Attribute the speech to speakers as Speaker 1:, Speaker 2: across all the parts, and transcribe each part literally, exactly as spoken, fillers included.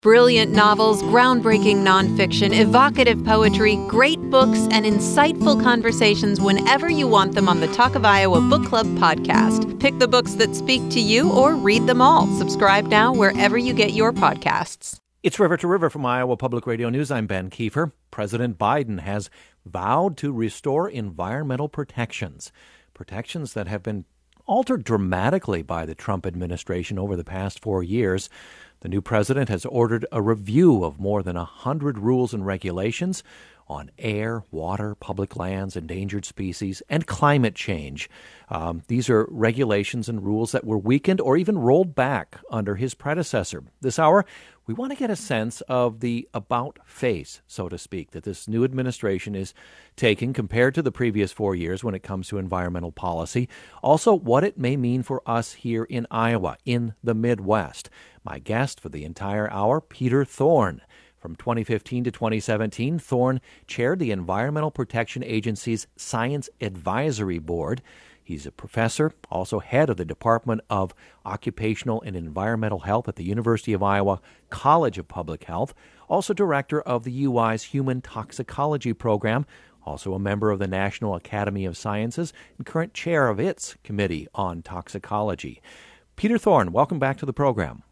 Speaker 1: Brilliant novels, groundbreaking nonfiction, evocative poetry, great books, and insightful conversations whenever you want them on the Talk of Iowa Book Club podcast. Pick the books that speak to you or read them all. Subscribe now wherever you get your podcasts.
Speaker 2: It's River to River from Iowa Public Radio News. I'm Ben Kiefer. President Biden has vowed to restore environmental protections, protections that have been altered dramatically by the Trump administration over the past four years. The new president has ordered a review of more than one hundred rules and regulations on air, water, public lands, endangered species, and climate change. Um, these are regulations and rules that were weakened or even rolled back under his predecessor. This hour, we want to get a sense of the about face, so to speak, that this new administration is taking compared to the previous four years when it comes to environmental policy. Also, what it may mean for us here in Iowa, in the Midwest. My guest for the entire hour, Peter Thorne. From twenty fifteen to twenty seventeen, Thorne chaired the Environmental Protection Agency's Science Advisory Board. He's a professor, also head of the Department of Occupational and Environmental Health at the University of Iowa College of Public Health, also director of the U I's Human Toxicology Program, also a member of the National Academy of Sciences, and current chair of its Committee on Toxicology. Peter Thorne, welcome back to the program.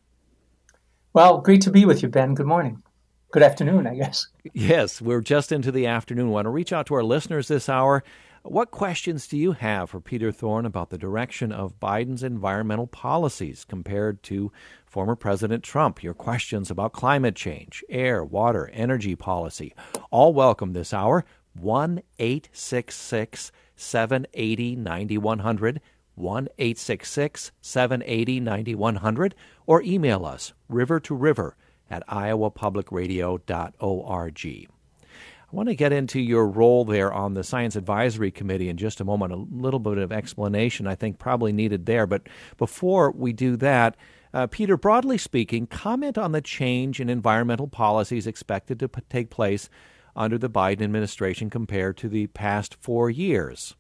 Speaker 3: Well, great to be with you, Ben. Good morning. Good afternoon, I guess.
Speaker 2: Yes, we're just into the afternoon. We want to reach out to our listeners this hour. What questions do you have for Peter Thorne about the direction of Biden's environmental policies compared to former President Trump? Your questions about climate change, air, water, energy policy, all welcome this hour. one eight six six, seven eight zero, nine one zero zero, one eight six six, seven eight zero, nine one zero zero, or email us, river to river at iowa public radio dot org. I want to get into your role there on the Science Advisory Committee in just a moment. A little bit of explanation, I think, probably needed there. But before we do that, uh, Peter, broadly speaking, comment on the change in environmental policies expected to p- take place under the Biden administration compared to the past four years.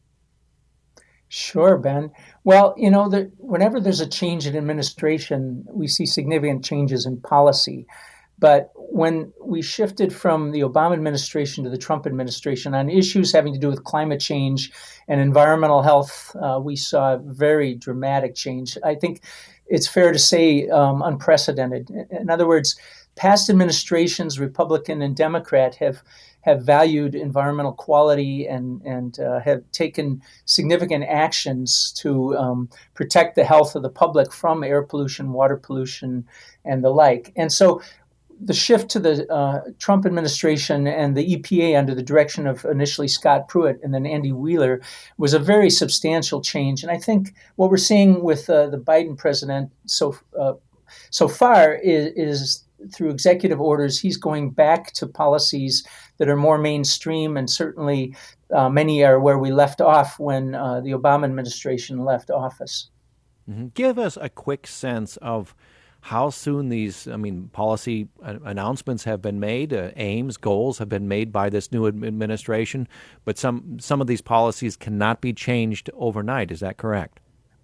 Speaker 3: Sure, Ben. Well, you know, the, whenever there's a change in administration, we see significant changes in policy. But when we shifted from the Obama administration to the Trump administration on issues having to do with climate change and environmental health, uh, we saw very dramatic change. I think it's fair to say um, unprecedented. In other words, past administrations, Republican and Democrat, have have valued environmental quality and and uh, have taken significant actions to um, protect the health of the public from air pollution, water pollution, and the like. And so the shift to the uh, Trump administration and the E P A under the direction of initially Scott Pruitt and then Andy Wheeler was a very substantial change. And I think what we're seeing with uh, the Biden president so uh, so far is, is through executive orders, he's going back to policies that are more mainstream, and certainly uh, many are where we left off when uh, the Obama administration left office.
Speaker 2: Mm-hmm. Give us a quick sense of how soon these, I mean, policy announcements have been made, uh, aims, goals have been made by this new administration, but some some of these policies cannot be changed overnight. Is that correct?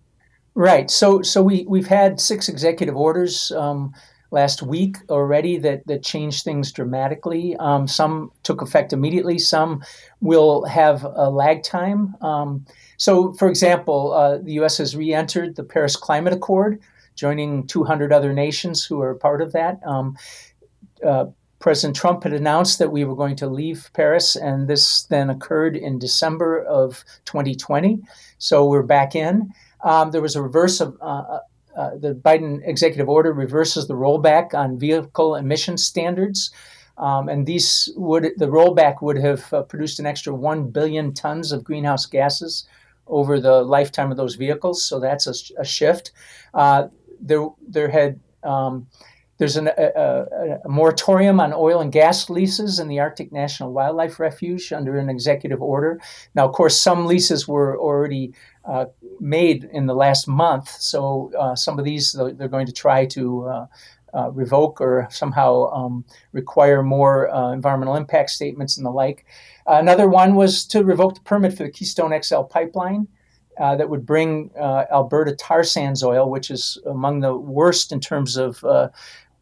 Speaker 3: Right. So so we, we've had six executive orders um, last week already that, that changed things dramatically. Um, some took effect immediately. Some will have a lag time. Um, so, for example, uh, the U S has re-entered the Paris Climate Accord, joining two hundred other nations who are part of that. Um, uh, President Trump had announced that we were going to leave Paris, and this then occurred in December of twenty twenty. So we're back in. Um, there was a reverse of uh, uh, the Biden executive order reverses the rollback on vehicle emission standards. Um, and these would the rollback would have uh, produced an extra one billion tons of greenhouse gases over the lifetime of those vehicles. So that's a, a shift. Uh, there, there had um, there's an, a, a, a moratorium on oil and gas leases in the Arctic National Wildlife Refuge under an executive order. Now, of course, some leases were already uh, made in the last month, so uh, some of these they're going to try to uh, uh, revoke or somehow um, require more uh, environmental impact statements and the like. Uh, another one was to revoke the permit for the Keystone X L pipeline. Uh, that would bring uh, Alberta tar sands oil, which is among the worst in terms of uh,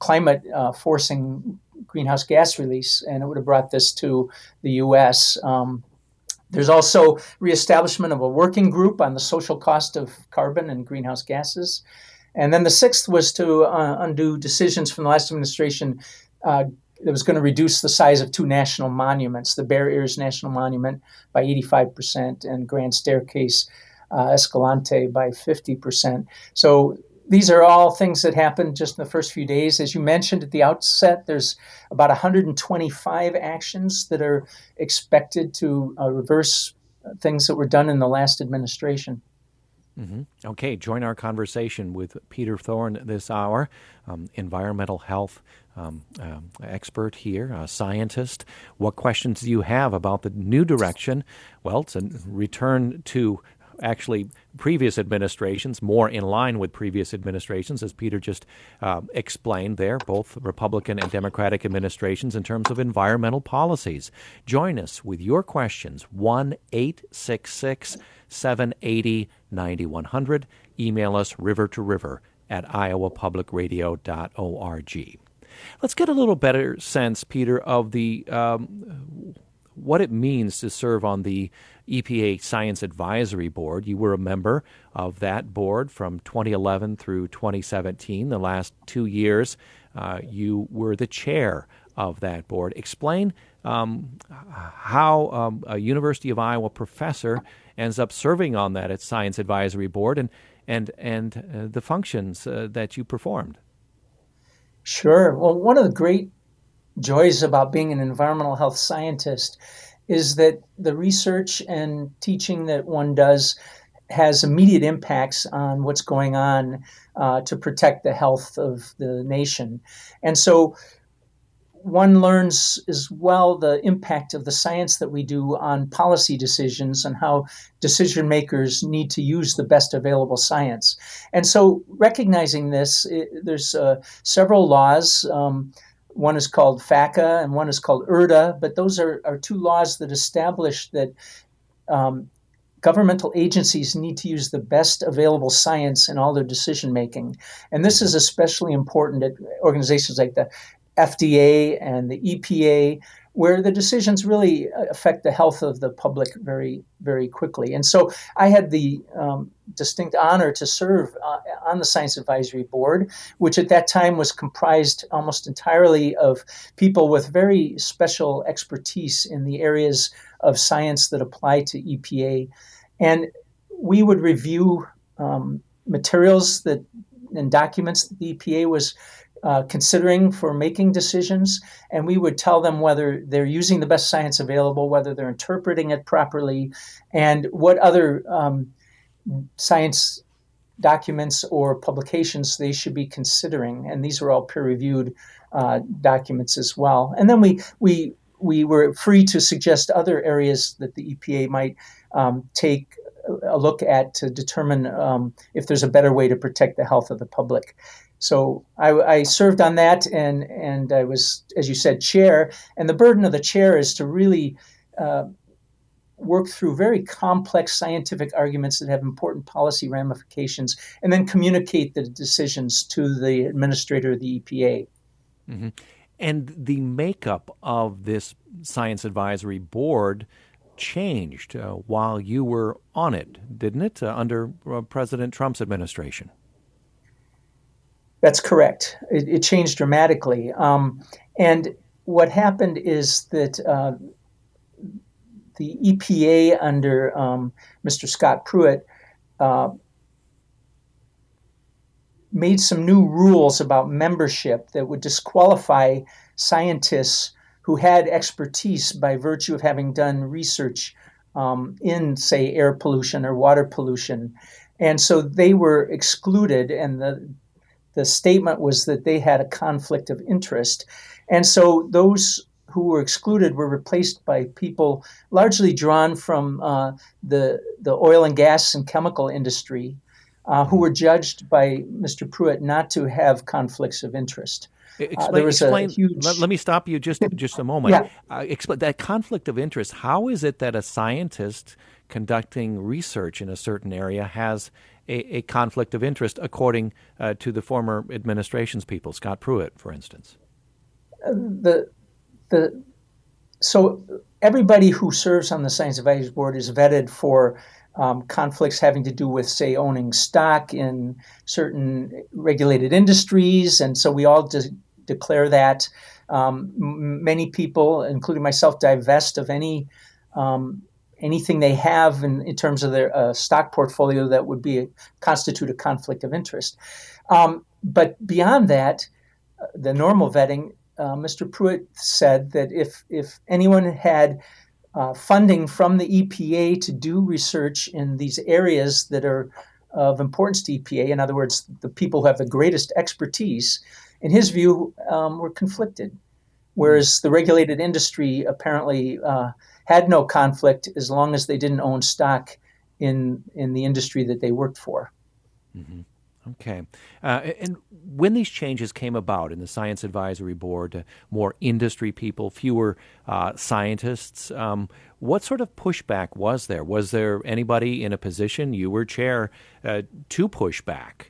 Speaker 3: climate uh, forcing greenhouse gas release, and it would have brought this to the U S. Um, there's also reestablishment of a working group on the social cost of carbon and greenhouse gases. And then the sixth was to uh, undo decisions from the last administration uh, that was going to reduce the size of two national monuments, the Bear Ears National Monument by eighty-five percent and Grand Staircase uh, Escalante by fifty percent. So these are all things that happened just in the first few days. As you mentioned at the outset, there's about one hundred twenty-five actions that are expected to uh, reverse things that were done in the last administration.
Speaker 2: Mm-hmm. Okay, join our conversation with Peter Thorne this hour, um, environmental health um, uh, expert here, a scientist. What questions do you have about the new direction? Well, it's a return to actually previous administrations, more in line with previous administrations, as Peter just uh, explained there, both Republican and Democratic administrations in terms of environmental policies. Join us with your questions, one eight six six, seven eight zero, nine one zero zero. Email us river to river at iowa public radio dot org. Let's get a little better sense, Peter, of the um, what it means to serve on the E P A Science Advisory Board. You were a member of that board from twenty eleven through twenty seventeen. The last two years, uh, you were the chair of that board. Explain um, how um, a University of Iowa professor ends up serving on that Science Advisory Board and and and uh, the functions uh, that you performed.
Speaker 3: Sure. Well, one of the great joys about being an environmental health scientist is that the research and teaching that one does has immediate impacts on what's going on uh, to protect the health of the nation. And so one learns as well the impact of the science that we do on policy decisions and how decision makers need to use the best available science. And so recognizing this, it, there's uh, several laws. Um, One is called FACA and one is called I R D A, but those are, are two laws that establish that um, governmental agencies need to use the best available science in all their decision making. And this is especially important at organizations like the F D A and the E P A, where the decisions really affect the health of the public very, very quickly. And so I had the um, distinct honor to serve uh, on the Science Advisory Board, which at that time was comprised almost entirely of people with very special expertise in the areas of science that apply to E P A. And we would review um, materials that and documents that the E P A was Uh, considering for making decisions, and we would tell them whether they're using the best science available, whether they're interpreting it properly, and what other um, science documents or publications they should be considering. And these were all peer-reviewed uh, documents as well. And then we we we were free to suggest other areas that the E P A might um, take a look at to determine um, if there's a better way to protect the health of the public. So I, I served on that, and and I was, as you said, chair. And the burden of the chair is to really uh, work through very complex scientific arguments that have important policy ramifications, and then communicate the decisions to the administrator of the E P A.
Speaker 2: Mm-hmm. And the makeup of this Science Advisory Board changed uh, while you were on it, didn't it, uh, under uh, President Trump's administration?
Speaker 3: That's correct. It, it changed dramatically. Um, and what happened is that uh, the E P A under um, Mister Scott Pruitt uh, made some new rules about membership that would disqualify scientists who had expertise by virtue of having done research um, in, say, air pollution or water pollution. And so they were excluded, and the The statement was that they had a conflict of interest. And so those who were excluded were replaced by people largely drawn from uh, the, the oil and gas and chemical industry, uh, who were judged by Mister Pruitt not to have conflicts of interest.
Speaker 2: Explain,
Speaker 3: uh, there was
Speaker 2: explain
Speaker 3: a huge...
Speaker 2: let, let me stop you just, just a moment.
Speaker 3: Yeah.
Speaker 2: Uh, explain that conflict of interest. How is it that a scientist conducting research in a certain area has a, a conflict of interest, according uh, to the former administration's people, Scott Pruitt, for instance?
Speaker 3: Uh, the the so everybody who serves on the Science Advisory Board is vetted for um, conflicts having to do with, say, owning stock in certain regulated industries, and so we all de- declare that. Um, m- many people, including myself, divest of any um, anything they have in, in terms of their uh, stock portfolio that would be a, constitute a conflict of interest. Um, but beyond that, uh, the normal vetting. Uh, Mister Pruitt said that if if anyone had uh, funding from the E P A to do research in these areas that are of importance to E P A, in other words, the people who have the greatest expertise, in his view, um, were conflicted, whereas the regulated industry apparently uh, had no conflict as long as they didn't own stock in in the industry that they worked for.
Speaker 2: Mm-hmm. Okay. Uh, and when these changes came about in the Science Advisory Board, uh, more industry people, fewer uh, scientists, um, what sort of pushback was there? Was there anybody in a position, you were chair, uh, to push back?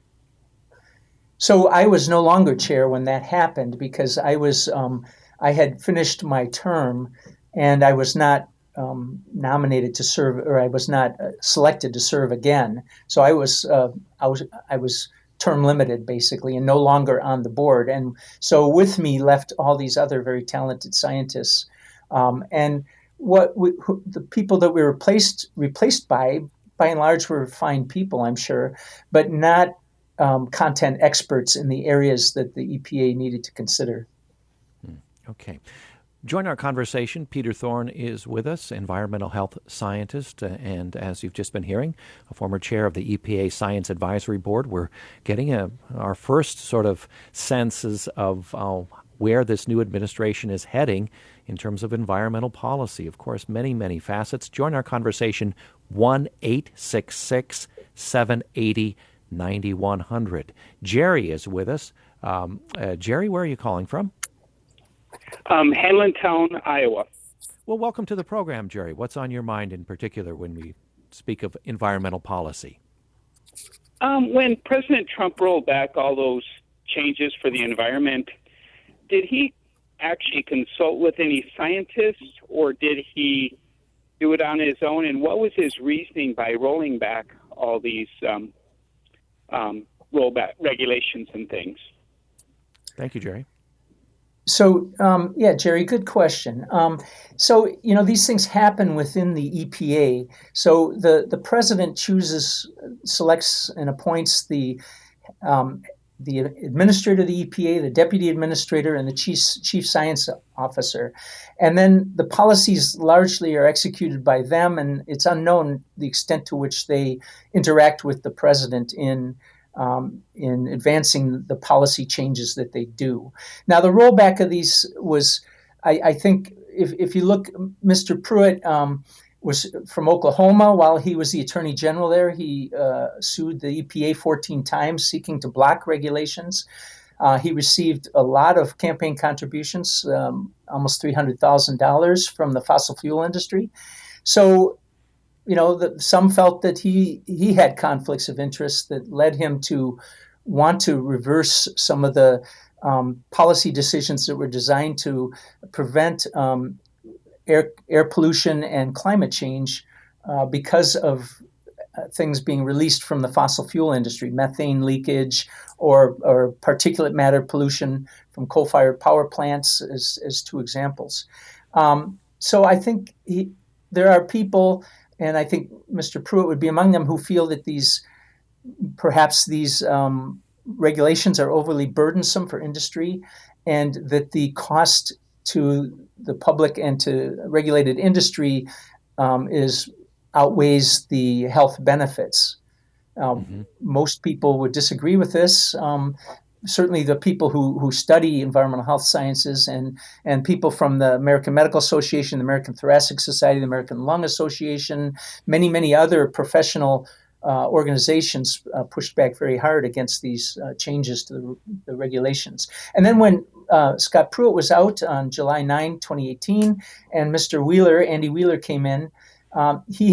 Speaker 3: So I was no longer chair when that happened because I was um, I had finished my term and I was not Um, nominated to serve, or I was not uh, selected to serve again. So I was, uh, I was, I was term limited basically, and no longer on the board. And so with me left all these other very talented scientists. Um, and what we, who, the people that we were replaced replaced by, by and large, were fine people, I'm sure, but not um, content experts in the areas that the E P A needed to consider.
Speaker 2: Hmm. Okay. Join our conversation. Peter Thorne is with us, environmental health scientist, uh, and as you've just been hearing, a former chair of the E P A Science Advisory Board. We're getting a, our first sort of senses of uh, where this new administration is heading in terms of environmental policy. Of course, many, many facets. Join our conversation, one eight six six, seven eight zero, nine one zero zero. Jerry is with us. Um, uh, Jerry, where are you calling from?
Speaker 4: Um, Hanlintown, Iowa.
Speaker 2: Well, welcome to the program, Jerry. What's on your mind in particular when we speak of environmental policy?
Speaker 4: Um, when President Trump rolled back all those changes for the environment, did he actually consult with any scientists, or did he do it on his own? And what was his reasoning by rolling back all these um, um, rollback regulations and things?
Speaker 2: Thank you, Jerry.
Speaker 3: So, um, yeah, Jerry, good question. Um, so, you know, these things happen within the E P A. So the, the president chooses, selects and appoints the um, the administrator of the E P A, the deputy administrator, and the chief, chief science officer. And then the policies largely are executed by them, and it's unknown the extent to which they interact with the president in Um, in advancing the policy changes that they do. Now, the rollback of these was, I, I think, if, if you look, Mister Pruitt um, was from Oklahoma. While he was the attorney general there, he uh, sued the E P A fourteen times seeking to block regulations. Uh, he received a lot of campaign contributions, um, almost three hundred thousand dollars from the fossil fuel industry. So, you know, the, some felt that he he had conflicts of interest that led him to want to reverse some of the um, policy decisions that were designed to prevent um, air air pollution and climate change uh, because of uh, things being released from the fossil fuel industry, methane leakage or or particulate matter pollution from coal-fired power plants, as as two examples. Um, so I think he, there are people. And I think Mister Pruitt would be among them who feel that these, perhaps these um, regulations are overly burdensome for industry, and that the cost to the public and to regulated industry um, is outweighs the health benefits. Um, mm-hmm. Most people would disagree with this. Um, certainly the people who, who study environmental health sciences and, and people from the American Medical Association, the American Thoracic Society, the American Lung Association, many, many other professional uh, organizations uh, pushed back very hard against these uh, changes to the, the regulations. And then when uh, Scott Pruitt was out on July ninth, twenty eighteen, and Mister Wheeler, Andy Wheeler, came in, um, he had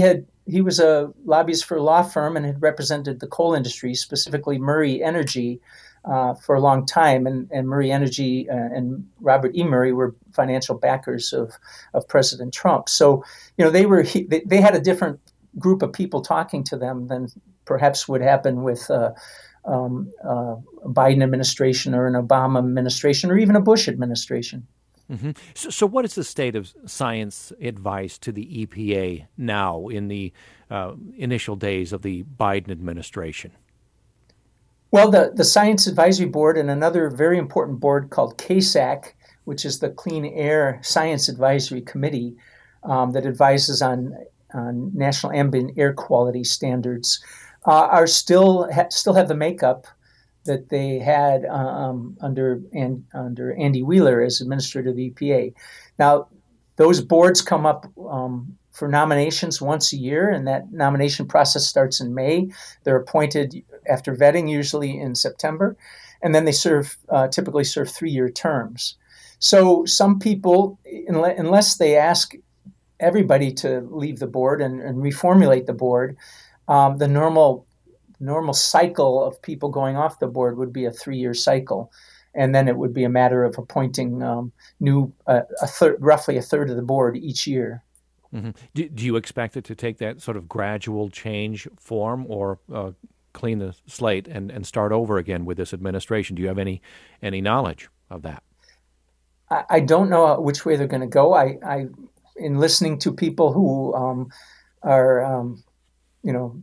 Speaker 3: he was a lobbyist for a law firm and had represented the coal industry, specifically Murray Energy, uh, for a long time. And, and Murray Energy uh, and Robert E. Murray were financial backers of, of President Trump. So, you know, they were he, they, they had a different group of people talking to them than perhaps would happen with uh, um, uh, a Biden administration or an Obama administration or even a Bush administration.
Speaker 2: Mm-hmm. So, so what is the state of science advice to the E P A now in the uh, initial days of the Biden administration?
Speaker 3: Well, the, the Science Advisory Board and another very important board called C A S A C, which is the Clean Air Science Advisory Committee um, that advises on, on national ambient air quality standards, uh, are still ha- still have the makeup that they had um, under and, under Andy Wheeler as administrator of the E P A. Now, those boards come up um, for nominations once a year, and that nomination process starts in May. They're appointed after vetting, usually in September, and then they serve uh, typically serve three-year terms. So some people, unless they ask everybody to leave the board and, and reformulate the board, um, the normal normal cycle of people going off the board would be a three-year cycle, and then it would be a matter of appointing um, new uh, a third, roughly a third of the board each year.
Speaker 2: Mm-hmm. Do, do you expect it to take that sort of gradual change form, or uh, clean the slate and, and start over again with this administration? Do you have any any knowledge of that?
Speaker 3: I, I don't know which way they're going to go. I, I, in listening to people who um, are, um, you know,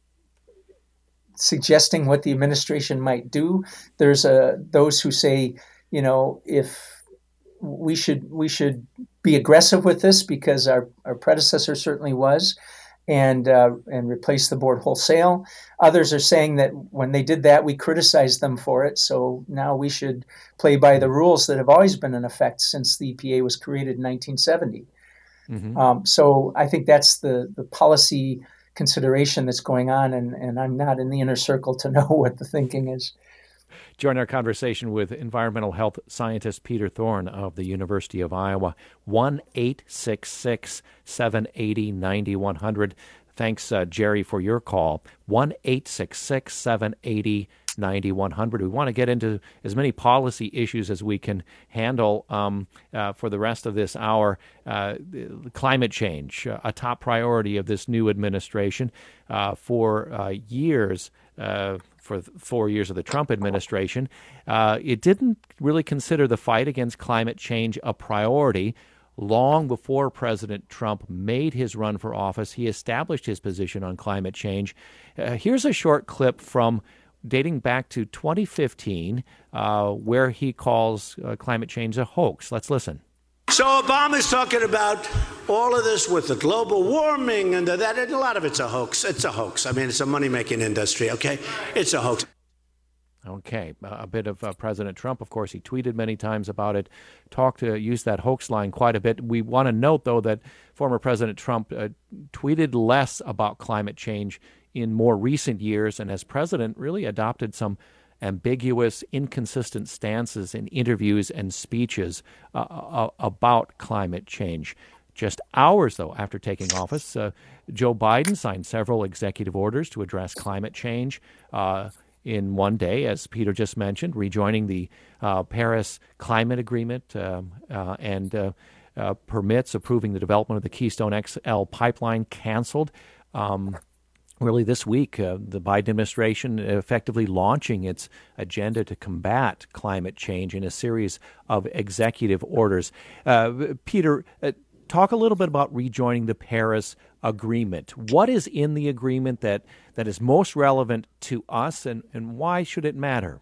Speaker 3: suggesting what the administration might do, there's a those who say, you know, if we should we should be aggressive with this because our, our predecessor certainly was, and uh, and replace the board wholesale. Others are saying that when they did that, we criticized them for it, so now we should play by the rules that have always been in effect since the E P A was created in nineteen seventy. Mm-hmm. Um, so I think that's the the policy consideration that's going on, and, and I'm not in the inner circle to know what the thinking is.
Speaker 2: Join our conversation with environmental health scientist Peter Thorne of the University of Iowa. one eight six six, seven eight zero, nine one zero zero. Thanks, uh, Jerry, for your call. one eight six six, seven eight zero, nine one zero zero. We want to get into as many policy issues as we can handle um, uh, for the rest of this hour. Uh, climate change, uh, a top priority of this new administration. Uh, for uh, years, uh, for four years of the Trump administration, uh, it didn't really consider the fight against climate change a priority. Long before President Trump made his run for office, he established his position on climate change. Uh, here's a short clip from dating back to twenty fifteen, uh, where he calls uh, climate change a hoax. Let's listen.
Speaker 5: So Obama's talking about all of this with the global warming and the, that, and a lot of it's a hoax. It's a hoax. I mean, it's a money-making industry, okay? It's a hoax.
Speaker 2: Okay, a bit of uh, President Trump. Of course, he tweeted many times about it, talked to use that hoax line quite a bit. We want to note, though, that former President Trump uh, tweeted less about climate change in more recent years, and as president, really adopted some ambiguous, inconsistent stances in interviews and speeches uh, uh, about climate change. Just hours, though, after taking office, uh, Joe Biden signed several executive orders to address climate change. Uh, in one day, as Peter just mentioned, rejoining the uh, Paris Climate Agreement um, uh, and uh, uh, permits approving the development of the Keystone X L pipeline canceled. Um, really this week, uh, the Biden administration effectively launching its agenda to combat climate change in a series of executive orders. Uh, Peter, uh, talk a little bit about rejoining the Paris Agreement. What is in the agreement that, that is most relevant to us, and, and why should it matter?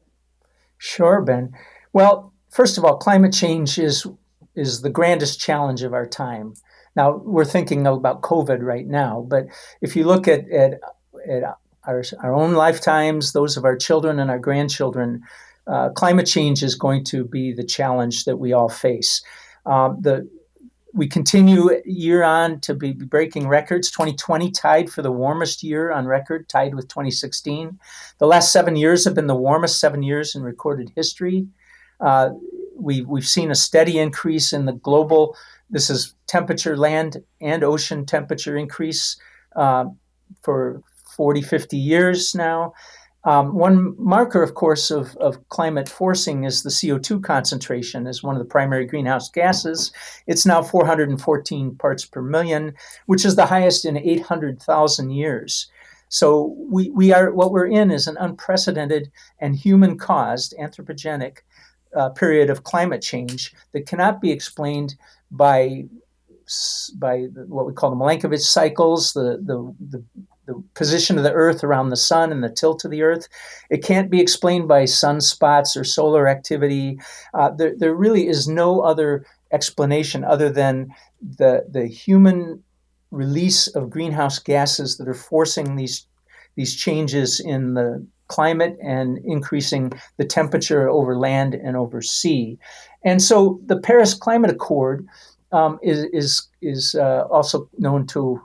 Speaker 3: Sure, Ben. Well, first of all, climate change is is the grandest challenge of our time. Now, we're thinking about COVID right now, but if you look at, at, at our, our own lifetimes, those of our children and our grandchildren, uh, climate change is going to be the challenge that we all face. Um, the We continue year on to be breaking records. twenty twenty tied for the warmest year on record, tied with twenty sixteen. The last seven years have been the warmest seven years in recorded history. Uh, we, we've seen a steady increase in the global, this is temperature, land and ocean temperature increase uh, for forty, fifty years now. Um, one marker, of course, of, of climate forcing is the C O two concentration as one of the primary greenhouse gases. It's now four hundred fourteen parts per million, which is the highest in eight hundred thousand years. So we, we are what we're in is an unprecedented and human-caused, anthropogenic uh, period of climate change that cannot be explained by by what we call the Milankovitch cycles, the the, the the position of the Earth around the sun and the tilt of the Earth. It can't be explained by sunspots or solar activity. Uh, there, there really is no other explanation other than the, the human release of greenhouse gases that are forcing these, these changes in the climate and increasing the temperature over land and over sea. And so the Paris Climate Accord um, is, is, is uh, also known to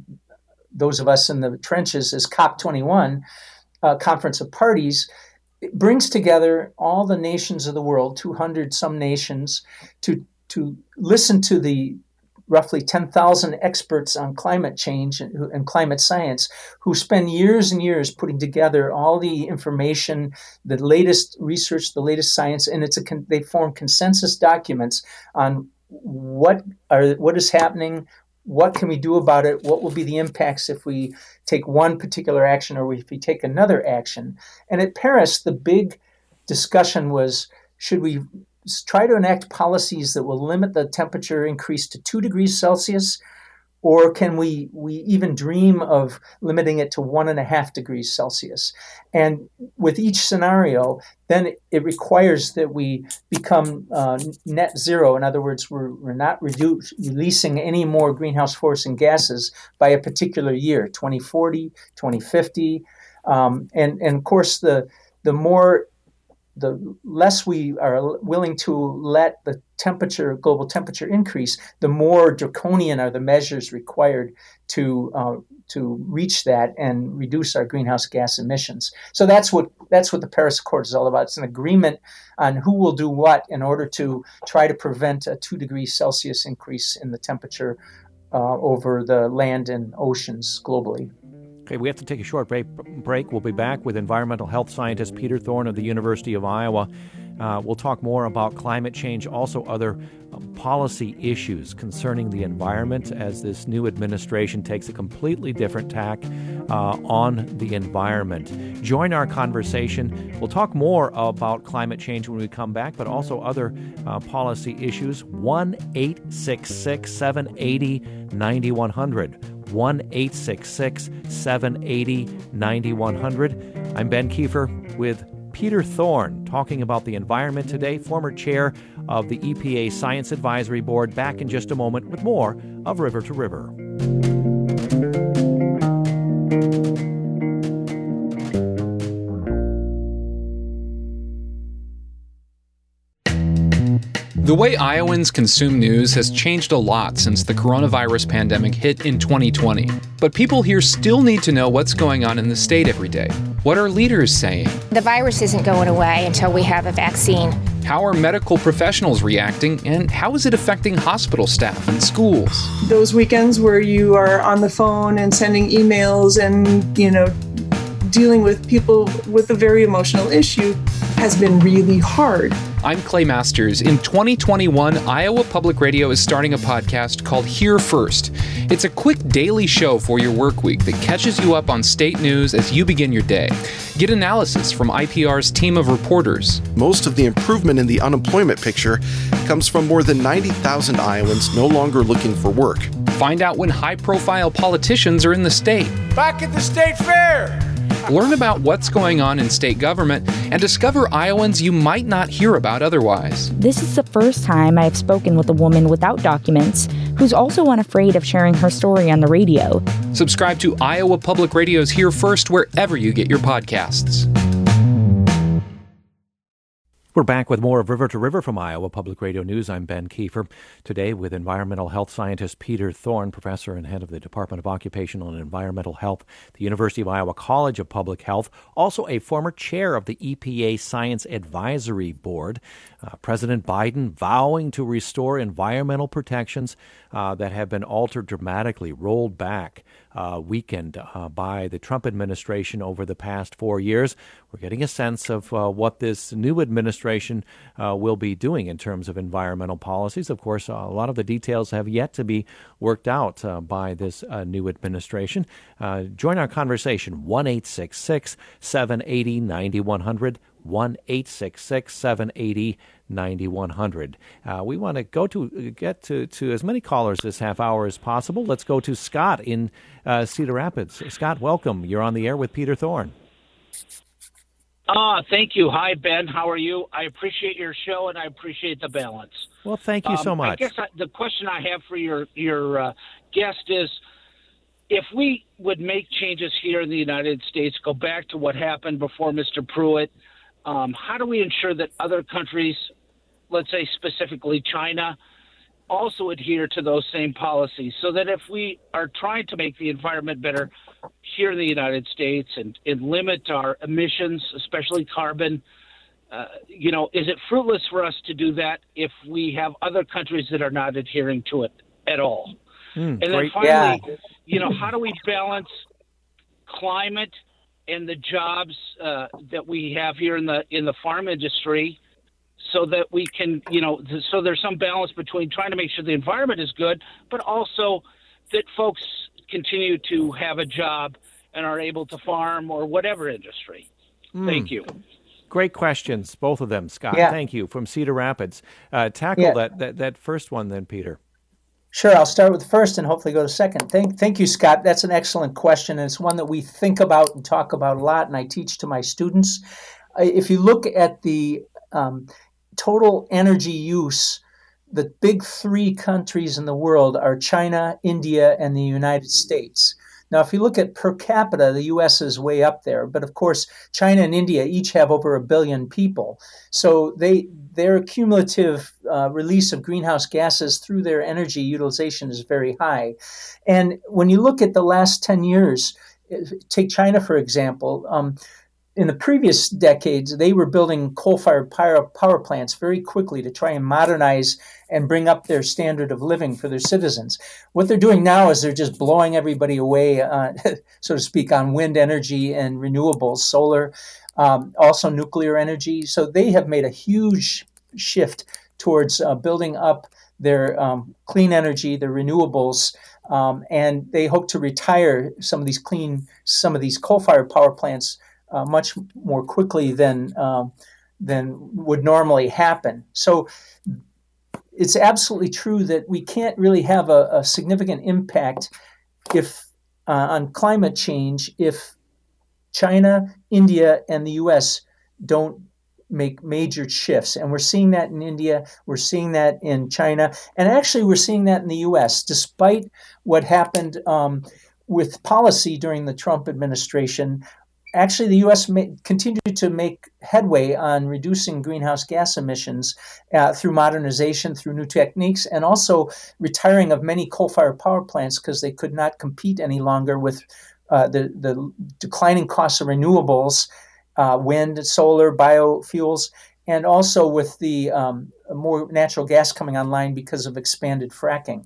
Speaker 3: those of us in the trenches as COP twenty-one, uh, Conference of Parties. It brings together all the nations of the world, two hundred some nations, to, to listen to the roughly ten thousand experts on climate change and, and climate science who spend years and years putting together all the information, the latest research, the latest science, and it's a con- they form consensus documents on what are what is happening, what can we do about it, what will be the impacts if we take one particular action or if we take another action. And at Paris, the big discussion was, should we try to enact policies that will limit the temperature increase to two degrees Celsius, or can we we even dream of limiting it to one and a half degrees Celsius? And with each scenario, then it requires that we become uh, net zero. In other words, we're, we're not reduce, releasing any more greenhouse forcing gases by a particular year, twenty forty, twenty fifty. Um, and, and of course, the the more the less we are willing to let the temperature, global temperature increase, the more draconian are the measures required to uh, to reach that and reduce our greenhouse gas emissions. So that's what that's what the Paris Accord is all about. It's an agreement on who will do what in order to try to prevent a two degrees Celsius increase in the temperature uh, over the land and oceans globally.
Speaker 2: Okay, we have to take a short break. break. We'll be back with environmental health scientist Peter Thorne of the University of Iowa. Uh, we'll talk more about climate change, also other uh, policy issues concerning the environment as this new administration takes a completely different tack uh, on the environment. Join our conversation. We'll talk more about climate change when we come back, but also other uh, policy issues. one eight six six, seven eight zero, nine one zero zero. one eight six six, seven eight zero, nine one zero zero. I'm Ben Kiefer with Peter Thorne talking about the environment today, former chair of the E P A Science Advisory Board. Back in just a moment with more of River to River.
Speaker 6: The way Iowans consume news has changed a lot since the coronavirus pandemic hit in twenty twenty. But people here still need to know what's going on in the state every day. What are leaders saying?
Speaker 7: The virus isn't going away until we have a vaccine.
Speaker 6: How are medical professionals reacting, and how is it affecting hospital staff and schools?
Speaker 8: Those weekends where you are on the phone and sending emails and, you know, dealing with people with a very emotional issue has been really hard.
Speaker 6: I'm Clay Masters. In twenty twenty-one, Iowa Public Radio is starting a podcast called Here First. It's a quick daily show for your work week that catches you up on state news as you begin your day. Get analysis from I P R's team of reporters.
Speaker 9: Most of the improvement in the unemployment picture comes from more than ninety thousand Iowans no longer looking for work.
Speaker 6: Find out when high-profile politicians are in the state.
Speaker 10: Back at the state fair!
Speaker 6: Learn about what's going on in state government and discover Iowans you might not hear about otherwise.
Speaker 11: This is the first time I've spoken with a woman without documents who's also unafraid of sharing her story on the radio.
Speaker 6: Subscribe to Iowa Public Radio's Here First wherever you get your podcasts.
Speaker 2: We're back with more of River to River from Iowa Public Radio News. I'm Ben Kiefer. Today with environmental health scientist Peter Thorne, professor and head of the Department of Occupational and Environmental Health, the University of Iowa College of Public Health, also a former chair of the E P A Science Advisory Board. Uh, President Biden vowing to restore environmental protections uh, that have been altered dramatically, rolled back, uh, weakened uh, by the Trump administration over the past four years. We're getting a sense of uh, what this new administration uh, will be doing in terms of environmental policies. Of course, a lot of the details have yet to be worked out uh, by this uh, new administration. Uh, join our conversation, one eight six six, seven eight zero, nine one zero zero, one eight six six, seven eight zero, nine one zero zero. Uh, we want to go to get to, to as many callers this half hour as possible. Let's go to Scott in uh, Cedar Rapids. Scott, welcome. You're on the air with Peter Thorne.
Speaker 12: Ah, uh, thank you. Hi, Ben. How are you? I appreciate your show, and I appreciate the balance.
Speaker 2: Well, thank you um, so much.
Speaker 12: I guess I, the question I have for your, your uh, guest is, if we would make changes here in the United States, go back to what happened before Mister Pruitt, um, how do we ensure that other countries, let's say specifically China, also adhere to those same policies, so that if we are trying to make the environment better here in the United States and, and limit our emissions, especially carbon, uh, you know, is it fruitless for us to do that if we have other countries that are not adhering to it at all?
Speaker 2: Mm,
Speaker 12: and then finally, yeah. you know, how do we balance climate and the jobs uh, that we have here in the in the farm industry, so that we can, you know, so there's some balance between trying to make sure the environment is good, but also that folks continue to have a job and are able to farm or whatever industry. Mm. Thank you.
Speaker 2: Great questions, both of them, Scott.
Speaker 3: Yeah.
Speaker 2: Thank you. From Cedar Rapids. Uh, tackle
Speaker 3: yeah.
Speaker 2: that, that, that first one then, Peter.
Speaker 3: Sure. I'll start with the first and hopefully go to second. Thank, thank you, Scott. That's an excellent question, and it's one that we think about and talk about a lot, and I teach to my students. If you look at the um, total energy use, the big three countries in the world are China, India, and the United States. Now, if you look at per capita, the U S is way up there. But of course, China and India each have over a billion people. So they their cumulative uh, release of greenhouse gases through their energy utilization is very high. And when you look at the last ten years, take China, for example, um, in the previous decades, they were building coal-fired power, power plants very quickly to try and modernize and bring up their standard of living for their citizens. What they're doing now is they're just blowing everybody away, uh, so to speak, on wind energy and renewables, solar, um, also nuclear energy. So they have made a huge shift towards uh, building up their um, clean energy, their renewables, um, and they hope to retire some of these clean, some of these coal-fired power plants Uh, much more quickly than um, than would normally happen. So it's absolutely true that we can't really have a, a significant impact if uh, on climate change if China, India, and the U S don't make major shifts. And we're seeing that in India, we're seeing that in China, and actually we're seeing that in the U S, despite what happened um, with policy during the Trump administration. Actually, the U S may continue to make headway on reducing greenhouse gas emissions uh, through modernization, through new techniques, and also retiring of many coal-fired power plants because they could not compete any longer with uh, the, the declining costs of renewables, uh, wind, solar, biofuels, and also with the um, more natural gas coming online because of expanded fracking.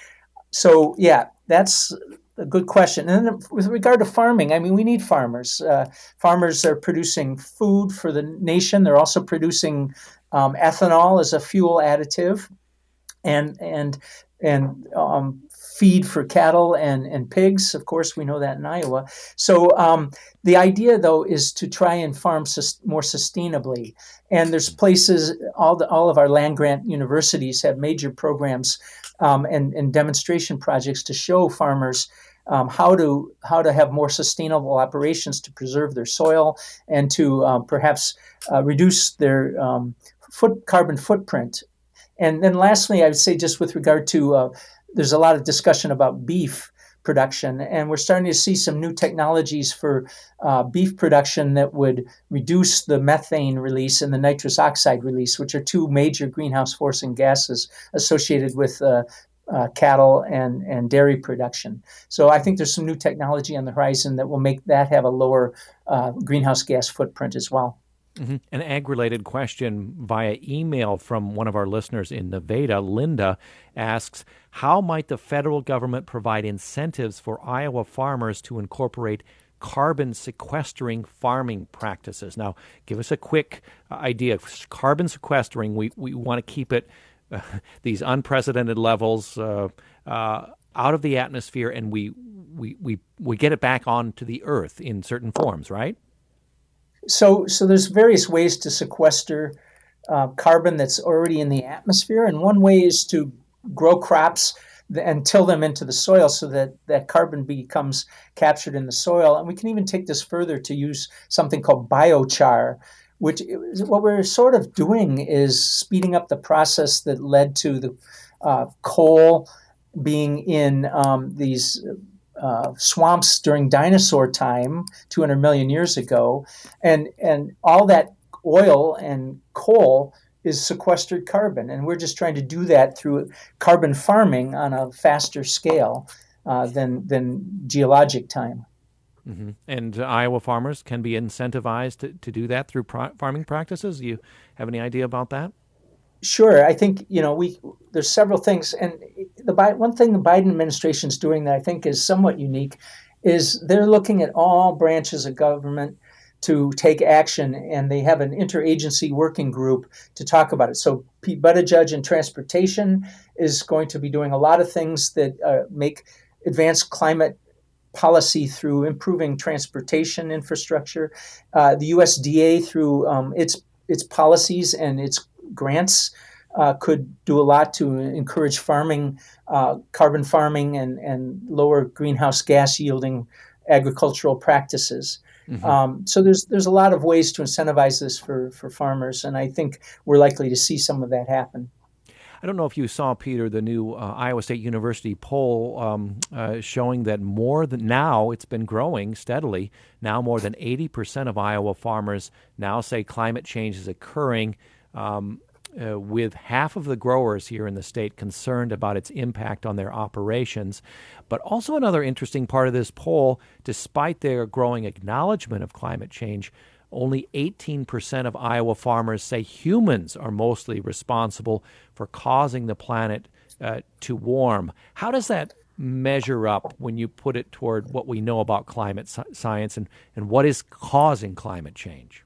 Speaker 3: So, yeah, that's a good question. And then with regard to farming, I mean, we need farmers. Uh, farmers are producing food for the nation. They're also producing um, ethanol as a fuel additive, and and and um, feed for cattle and and pigs. Of course, we know that in Iowa. So um, the idea, though, is to try and farm sus- more sustainably. And there's places, all the all of our land grant universities have major programs um, and and demonstration projects to show farmers Um, how to how to have more sustainable operations to preserve their soil and to um, perhaps uh, reduce their um, foot carbon footprint. And then lastly, I would say just with regard to uh, there's a lot of discussion about beef, production. And we're starting to see some new technologies for uh, beef production that would reduce the methane release and the nitrous oxide release, which are two major greenhouse forcing gases associated with uh, uh, cattle and, and dairy production. So I think there's some new technology on the horizon that will make that have a lower uh, greenhouse gas footprint as well.
Speaker 2: Mm-hmm. An ag-related question via email from one of our listeners in Nevada, Linda, asks, how might the federal government provide incentives for Iowa farmers to incorporate carbon sequestering farming practices? Now, give us a quick idea. Carbon sequestering, we, we want to keep it, uh, these unprecedented levels uh, uh, out of the atmosphere, and we, we, we, we get it back onto the earth in certain forms, right?
Speaker 3: So, so there's various ways to sequester uh, carbon that's already in the atmosphere, and one way is to grow crops and till them into the soil so that that carbon becomes captured in the soil. And we can even take this further to use something called biochar, which is, what we're sort of doing is speeding up the process that led to the uh, coal being in um, these Uh, swamps during dinosaur time, two hundred million years ago, and and all that oil and coal is sequestered carbon, and we're just trying to do that through carbon farming on a faster scale uh, than than geologic time.
Speaker 2: Mm-hmm. And uh, Iowa farmers can be incentivized to, to do that through pro- farming practices. Do you have any idea about that?
Speaker 3: Sure. I think, you know, we there's several things. And the one thing the Biden administration is doing that I think is somewhat unique is they're looking at all branches of government to take action, and they have an interagency working group to talk about it. So Pete Buttigieg in transportation is going to be doing a lot of things that uh, make advanced climate policy through improving transportation infrastructure. Uh, the U S D A through um, its its policies and its grants uh, could do a lot to encourage farming, uh, carbon farming, and, and lower greenhouse gas yielding agricultural practices. Mm-hmm. Um, so there's there's a lot of ways to incentivize this for, for farmers, and I think we're likely to see some of that happen.
Speaker 2: I don't know if you saw, Peter, the new uh, Iowa State University poll um, uh, showing that more than now, it's been growing steadily. Now more than eighty percent of Iowa farmers now say climate change is occurring, um, uh, with half of the growers here in the state concerned about its impact on their operations. But also another interesting part of this poll, despite their growing acknowledgement of climate change, only eighteen percent of Iowa farmers say humans are mostly responsible for causing the planet uh, to warm. How does that measure up when you put it toward what we know about climate science and, and what is causing climate change?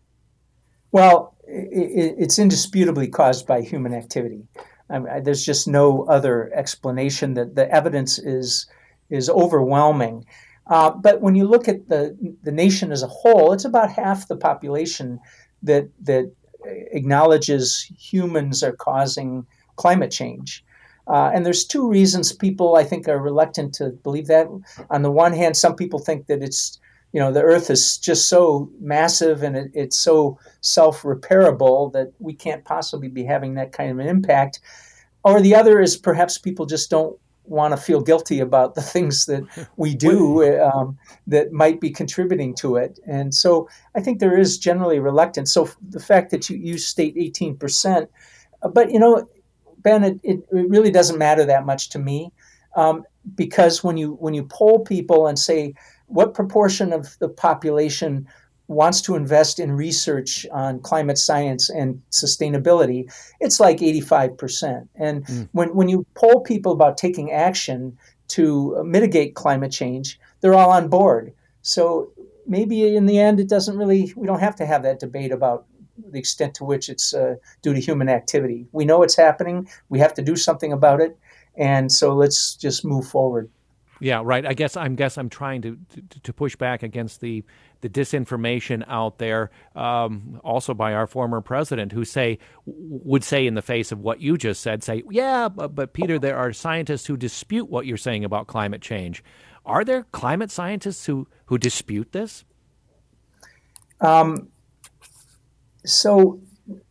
Speaker 3: Well, it, it's indisputably caused by human activity. I mean, there's just no other explanation. That the evidence is is overwhelming. Uh, but when you look at the the nation as a whole, it's about half the population that that acknowledges humans are causing climate change. Uh, and there's two reasons people, I think, are reluctant to believe that. On the one hand, some people think that it's, you know, the Earth is just so massive and it, it's so self-repairable that we can't possibly be having that kind of an impact. Or the other is perhaps people just don't want to feel guilty about the things that we do um, that might be contributing to it. And so I think there is generally reluctance. So the fact that you, you state eighteen percent, but, you know, Ben, it, it really doesn't matter that much to me, um, because when you when you poll people and say what proportion of the population wants to invest in research on climate science and sustainability, it's like eighty-five percent. And mm. when, when you poll people about taking action to mitigate climate change, they're all on board. So maybe in the end, it doesn't really, we don't have to have that debate about the extent to which it's uh, due to human activity. We know it's happening. We have to do something about it. And so let's just move forward.
Speaker 2: Yeah, right. I guess I'm guess I'm trying to, to, to push back against the, the disinformation out there, um, also by our former president, who say would say in the face of what you just said, say, yeah, but, but Peter, there are scientists who dispute what you're saying about climate change. Are there climate scientists who, who dispute this?
Speaker 3: Um. So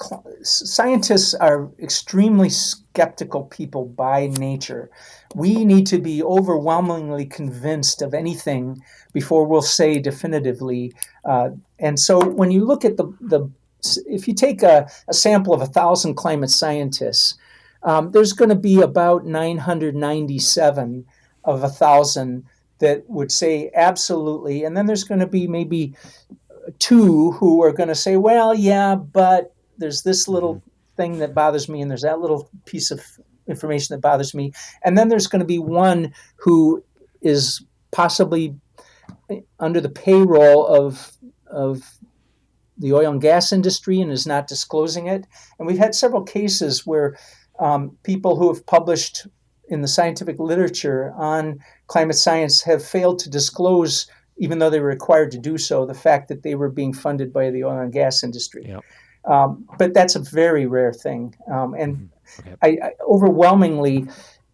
Speaker 3: cl- scientists are extremely skeptical people by nature. We need to be overwhelmingly convinced of anything before we'll say definitively. Uh, and so when you look at the, the if you take a, a sample of a thousand climate scientists, um, there's going to be about nine hundred ninety-seven of a thousand that would say absolutely. And then there's going to be maybe two who are going to say, well, yeah, but there's this little thing that bothers me, and there's that little piece of information that bothers me. And then there's going to be one who is possibly under the payroll of of the oil and gas industry and is not disclosing it. And we've had several cases where um, people who have published in the scientific literature on climate science have failed to disclose, even though they were required to do so, the fact that they were being funded by the oil and gas industry.
Speaker 2: Yep.
Speaker 3: Um, but that's a very rare thing. Um, and
Speaker 2: okay.
Speaker 3: I, I, overwhelmingly,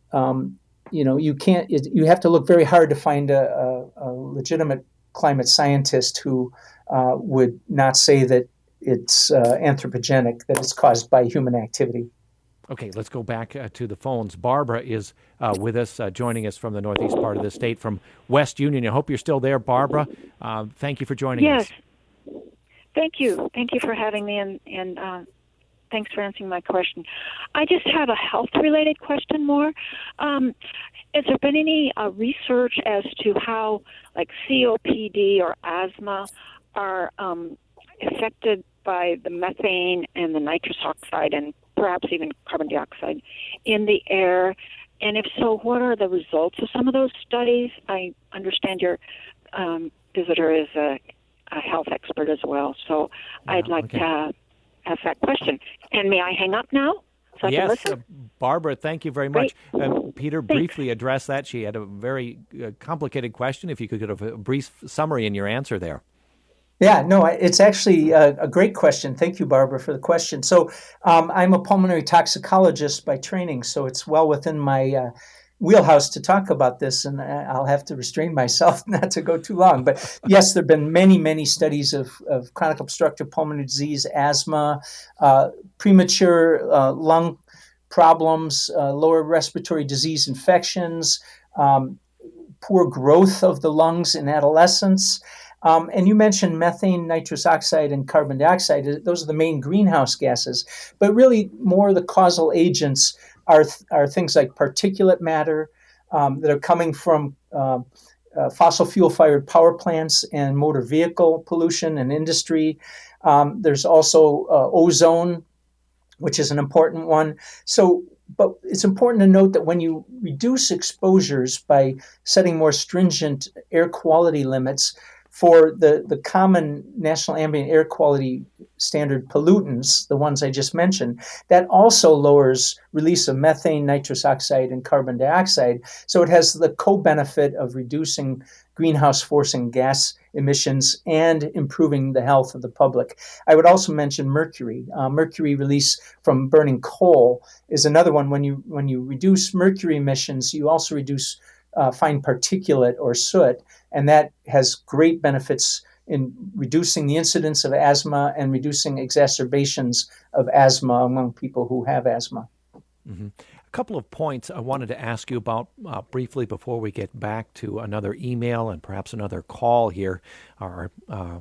Speaker 3: um, you know, you can't, it, you have to look very hard to find a, a, a legitimate climate scientist who uh, would not say that it's uh, anthropogenic, that it's caused by human activity.
Speaker 2: Okay, let's go back uh, to the phones. Barbara is uh, with us, uh, joining us from the northeast part of the state, from West Union. I hope you're still there, Barbara. Uh, thank you for joining
Speaker 13: yes.
Speaker 2: us.
Speaker 13: Yes. Thank you. Thank you for having me, and, and uh, thanks for answering my question. I just have a health-related question more. Um, has there been any uh, research as to how, like, C O P D or asthma are um, affected by the methane and the nitrous oxide and perhaps even carbon dioxide in the air? And if so, what are the results of some of those studies? I understand your um, visitor is a, a health expert as well, so yeah, I'd like okay. to ask that question. And may I hang up now so I
Speaker 2: yes,
Speaker 13: can listen?
Speaker 2: uh, Barbara, thank you very much. Uh, Peter Thanks. briefly addressed that. She had a very uh, complicated question. If you could give a brief summary in your answer there.
Speaker 3: Yeah, no, it's actually a, a great question. Thank you, Barbara, for the question. So um, I'm a pulmonary toxicologist by training, so it's well within my uh, wheelhouse to talk about this, and I'll have to restrain myself not to go too long. But yes, there have been many, many studies of, of chronic obstructive pulmonary disease, asthma, uh, premature uh, lung problems, uh, lower respiratory disease infections, um, poor growth of the lungs in adolescence. Um, and you mentioned methane, nitrous oxide, and carbon dioxide. Those are the main greenhouse gases. But really, more the causal agents are, th- are things like particulate matter um, that are coming from uh, uh, fossil fuel-fired power plants and motor vehicle pollution and industry. Um, there's also uh, ozone, which is an important one. So, but it's important to note that when you reduce exposures by setting more stringent air quality limits, for the, the common National Ambient Air Quality Standard pollutants, the ones I just mentioned, that also lowers release of methane, nitrous oxide, and carbon dioxide. So it has the co-benefit of reducing greenhouse forcing gas emissions and improving the health of the public. I would also mention mercury. Uh, mercury release from burning coal is another one. When you when you reduce mercury emissions, you also reduce uh, fine particulate or soot, and that has great benefits in reducing the incidence of asthma and reducing exacerbations of asthma among people who have asthma.
Speaker 2: Mm-hmm. A couple of points I wanted to ask you about uh, briefly before we get back to another email and perhaps another call here. Our uh,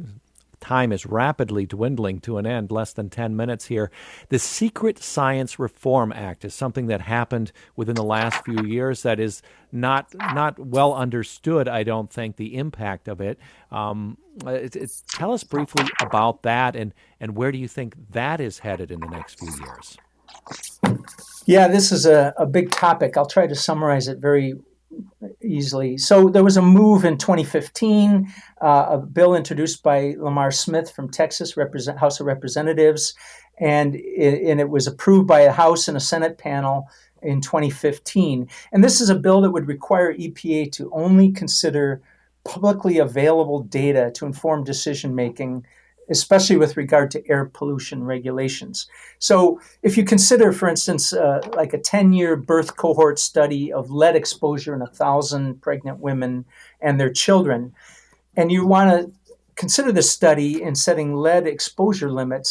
Speaker 2: time is rapidly dwindling to an end, less than ten minutes here. The Secret Science Reform Act is something that happened within the last few years that is not not well understood, I don't think, the impact of it. Um, it, it. Tell us briefly about that, and, and where do you think that is headed in the next few years?
Speaker 3: Yeah, this is a, a big topic. I'll try to summarize it very easily. So there was a move in twenty fifteen, uh, a bill introduced by Lamar Smith from Texas, represent, House of Representatives, and it, and it was approved by a House and a Senate panel in twenty fifteen. And this is a bill that would require E P A to only consider publicly available data to inform decision-making, especially with regard to air pollution regulations. So if you consider, for instance, uh, like a ten-year birth cohort study of lead exposure in one thousand pregnant women and their children, and you want to consider this study in setting lead exposure limits,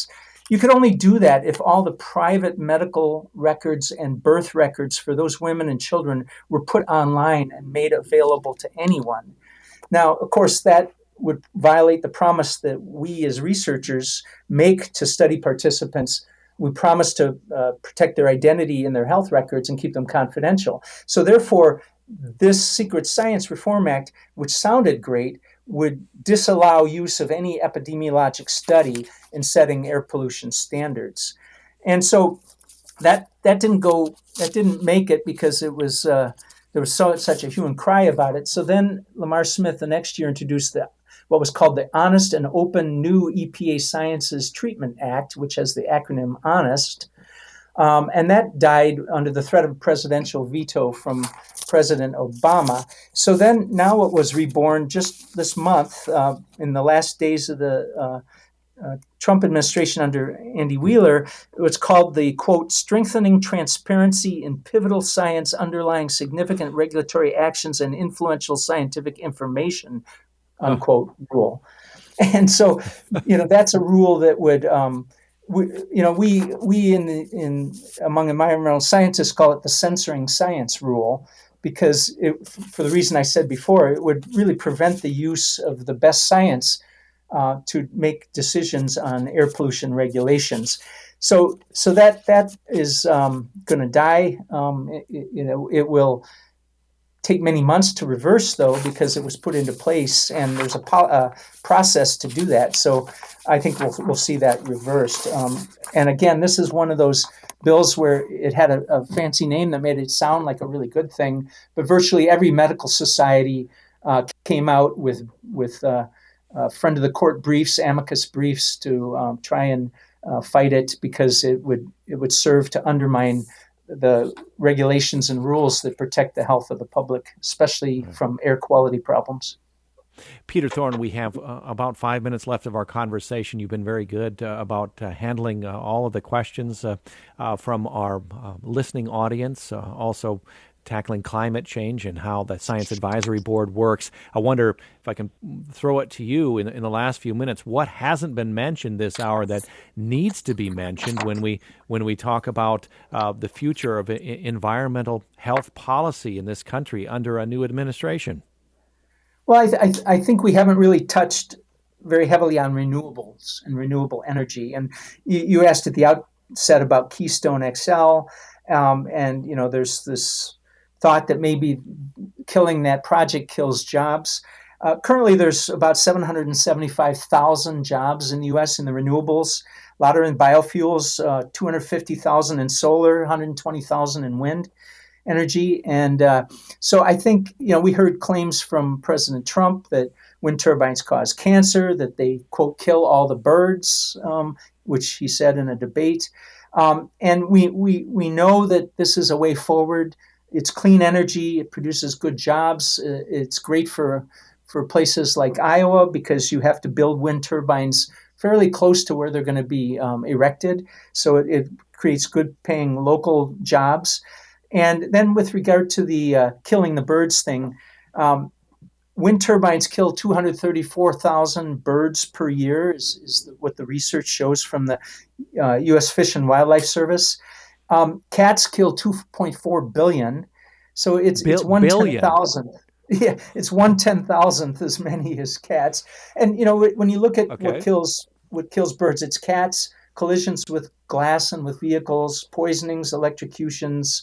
Speaker 3: you could only do that if all the private medical records and birth records for those women and children were put online and made available to anyone. Now, of course, that would violate the promise that we as researchers make to study participants. We promise to uh, protect their identity and their health records and keep them confidential. So therefore, this Secret Science Reform Act, which sounded great, would disallow use of any epidemiologic study in setting air pollution standards. And so that that didn't go, that didn't make it because it was uh, there was so such a hue and cry about it. So then Lamar Smith the next year introduced the what was called the Honest and Open New E P A Sciences Treatment Act, which has the acronym HONEST. Um, and that died under the threat of a presidential veto from President Obama. So then now it was reborn just this month, uh, in the last days of the uh, uh, Trump administration under Andy Wheeler. It was called the, quote, Strengthening Transparency in Pivotal Science Underlying Significant Regulatory Actions and Influential Scientific Information, unquote, oh. rule. And so, you know, that's a rule that would... Um, We, you know, we we in the, in among environmental scientists call it the censoring science rule, because it, for the reason I said before, it would really prevent the use of the best science uh, to make decisions on air pollution regulations. So so that that is um, going to die. Um, it, you know, it will take many months to reverse, though, because it was put into place, and there's a, po- a process to do that. So I think we'll we'll see that reversed. Um, and again, this is one of those bills where it had a, a fancy name that made it sound like a really good thing, but virtually every medical society uh, came out with with uh, uh, friend of the court briefs, amicus briefs, to um, try and uh, fight it, because it would it would serve to undermine the regulations and rules that protect the health of the public, especially from air quality problems.
Speaker 2: Peter Thorne, we have uh, about five minutes left of our conversation. You've been very good uh, about uh, handling uh, all of the questions uh, uh, from our uh, listening audience, uh, also tackling climate change and how the Science Advisory Board works. I wonder if I can throw it to you in, in the last few minutes. What hasn't been mentioned this hour that needs to be mentioned when we when we talk about uh, the future of I- environmental health policy in this country under a new administration?
Speaker 3: Well, I, th- I, th- I think we haven't really touched very heavily on renewables and renewable energy. And you, you asked at the outset about Keystone X L, um, and you know there's this thought that maybe killing that project kills jobs. Uh, currently, there's about seven hundred seventy-five thousand jobs in the U S in the renewables. A lot are in biofuels, uh, two hundred fifty thousand in solar, one hundred twenty thousand in wind energy. And uh, so I think, you know, we heard claims from President Trump that wind turbines cause cancer, that they, quote, kill all the birds, um, which he said in a debate. Um, and we, we, we know that this is a way forward. It's clean energy. It produces good jobs. It's great for for places like Iowa, because you have to build wind turbines fairly close to where they're going to be um, erected. So it, it creates good paying local jobs. And then with regard to the uh, killing the birds thing, um, wind turbines kill two hundred thirty-four thousand birds per year is, is what the research shows from the uh, U S Fish and Wildlife Service. Um, cats kill two point four billion. So it's, Bil- it's one ten thousandth. Yeah, it's one ten thousandth as many as cats. And, you know, when you look at okay. what kills what kills birds, it's cats, collisions with glass and with vehicles, poisonings, electrocutions.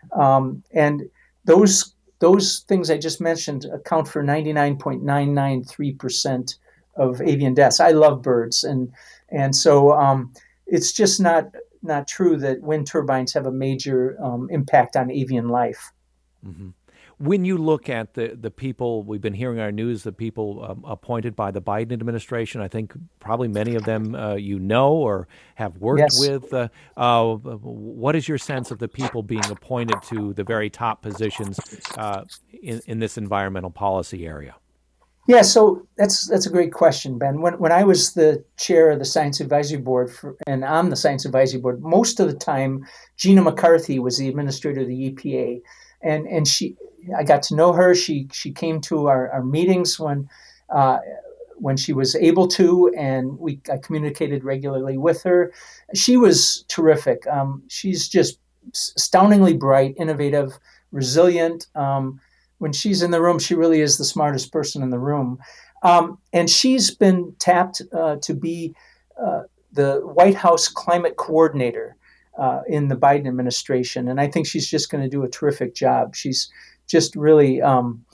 Speaker 3: Um, and those those things I just mentioned account for ninety-nine point nine nine three percent of avian deaths. I love birds. And and so um, it's just not not true that wind turbines have a major um, impact on avian life.
Speaker 2: Mm-hmm. When you look at the, the people, we've been hearing our news, the people um, appointed by the Biden administration, I think probably many of them uh, you know or have worked
Speaker 3: yes.
Speaker 2: with. Uh, uh, what is your sense of the people being appointed to the very top positions uh, in, in this environmental policy area?
Speaker 3: Yeah, so that's that's a great question, Ben. When when I was the chair of the Science Advisory Board, for, and I'm the Science Advisory Board, most of the time, Gina McCarthy was the administrator of the E P A. And and she, I got to know her. She she came to our, our meetings when uh, when she was able to, and we I communicated regularly with her. She was terrific. Um, she's just astoundingly bright, innovative, resilient. Um, when she's in the room, she really is the smartest person in the room. Um, and she's been tapped uh, to be uh, the White House climate coordinator uh, in the Biden administration. And I think she's just going to do a terrific job. She's just really um,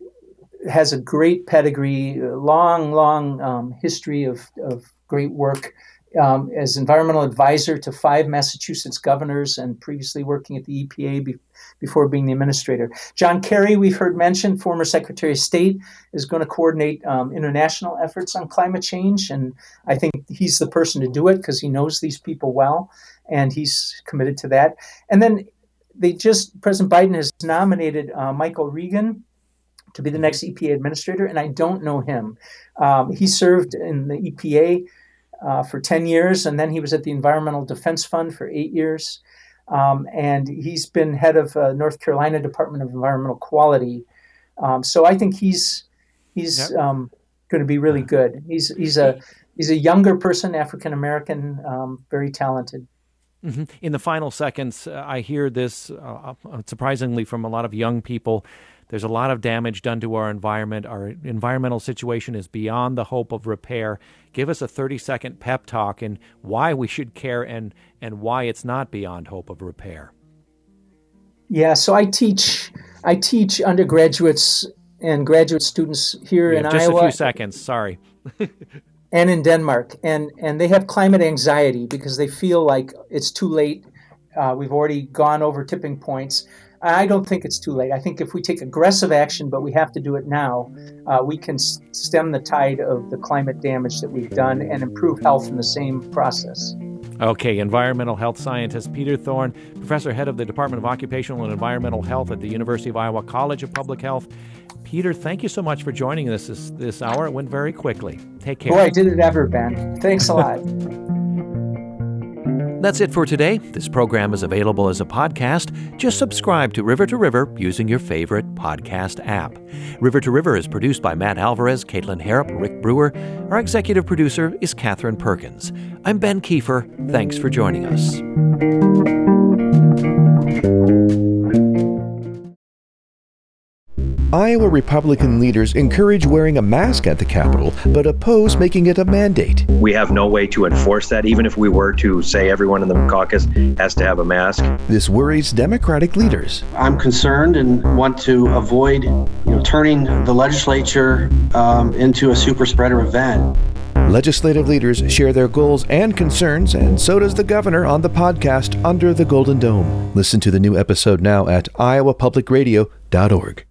Speaker 3: has a great pedigree, long, long um, history of, of great work um, as environmental advisor to five Massachusetts governors and previously working at the E P A be- before being the administrator. John Kerry, we've heard mentioned, former Secretary of State, is going to coordinate um, international efforts on climate change. And I think he's the person to do it because he knows these people well, and he's committed to that. And then they just, President Biden has nominated uh, Michael Regan to be the next E P A administrator, and I don't know him. Um, he served in the E P A uh, for ten years, and then he was at the Environmental Defense Fund for eight years. Um, and he's been head of uh, North Carolina Department of Environmental Quality. Um, so I think he's he's yep. um, going to be really good. He's he's a he's a younger person, African American, um, very talented.
Speaker 2: Mm-hmm. In the final seconds, uh, I hear this uh, surprisingly from a lot of young people. There's a lot of damage done to our environment. Our environmental situation is beyond the hope of repair. Give us a thirty-second pep talk and why we should care and, and why it's not beyond hope of repair.
Speaker 3: Yeah, so I teach I teach undergraduates and graduate students here in
Speaker 2: just
Speaker 3: Iowa.
Speaker 2: Just a few seconds, sorry.
Speaker 3: And in Denmark, and and they have climate anxiety because they feel like it's too late. Uh, we've already gone over tipping points. I don't think it's too late. I think if we take aggressive action, but we have to do it now, uh, we can s- stem the tide of the climate damage that we've done and improve health in the same process.
Speaker 2: Okay, environmental health scientist Peter Thorne, professor, head of the Department of Occupational and Environmental Health at the University of Iowa College of Public Health. Peter, thank you so much for joining us this, this hour. It went very quickly. Take care.
Speaker 3: Boy, did it ever, Ben. Thanks a lot.
Speaker 2: That's it for today. This program is available as a podcast. Just subscribe to River to River using your favorite podcast app. River to River is produced by Matt Alvarez, Caitlin Harrop, Rick Brewer. Our executive producer is Catherine Perkins. I'm Ben Kiefer. Thanks for joining us.
Speaker 14: Iowa Republican leaders encourage wearing a mask at the Capitol, but oppose making it a mandate.
Speaker 15: We have no way to enforce that, even if we were to say everyone in the caucus has to have a mask.
Speaker 14: This worries Democratic leaders.
Speaker 16: I'm concerned and want to avoid, you know, turning the legislature um, into a super spreader event.
Speaker 14: Legislative leaders share their goals and concerns, and so does the governor on the podcast Under the Golden Dome. Listen to the new episode now at iowa public radio dot org.